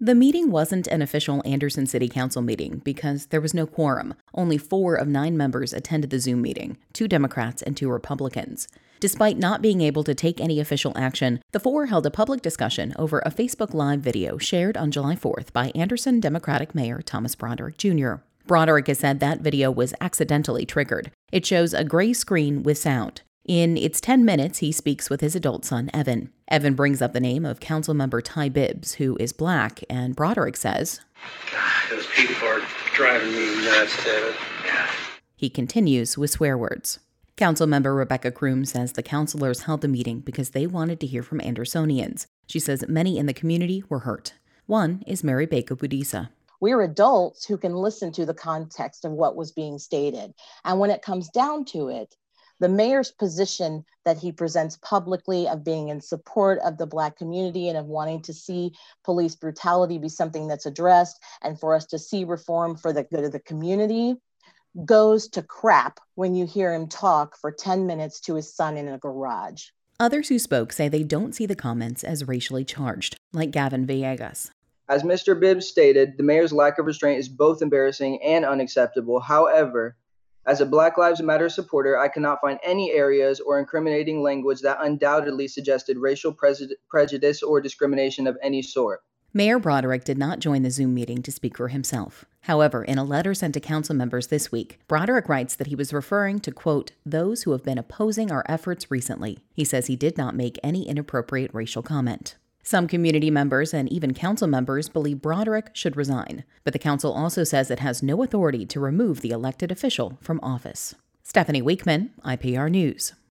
The meeting wasn't an official Anderson City Council meeting because there was no quorum. Only 4 of 9 members attended the Zoom meeting, 2 Democrats and 2 Republicans. Despite not being able to take any official action, the 4 held a public discussion over a Facebook Live video shared on July 4th by Anderson Democratic Mayor Thomas Broderick Jr. Broderick has said that video was accidentally triggered. It shows a gray screen with sound. In its 10 minutes, he speaks with his adult son, Evan. Evan brings up the name of Councilmember Ty Bibbs, who is black, and Broderick says, God, those people are driving me nuts, David. Yeah. He continues with swear words. Councilmember Rebecca Kroom says the councilors held the meeting because they wanted to hear from Andersonians. She says many in the community were hurt. One is Mary Baker Budisa. We're adults who can listen to the context of what was being stated. And when it comes down to it, the mayor's position that he presents publicly of being in support of the Black community and of wanting to see police brutality be something that's addressed and for us to see reform for the good of the community goes to crap when you hear him talk for 10 minutes to his son in a garage. Others who spoke say they don't see the comments as racially charged, like Gavin Villegas. As Mr. Bibbs stated, the mayor's lack of restraint is both embarrassing and unacceptable. However, as a Black Lives Matter supporter, I cannot find any areas or incriminating language that undoubtedly suggested racial prejudice or discrimination of any sort. Mayor Broderick did not join the Zoom meeting to speak for himself. However, in a letter sent to council members this week, Broderick writes that he was referring to, quote, those who have been opposing our efforts recently. He says he did not make any inappropriate racial comment. Some community members and even council members believe Broderick should resign, but the council also says it has no authority to remove the elected official from office. Stephanie Weekman, IPR News.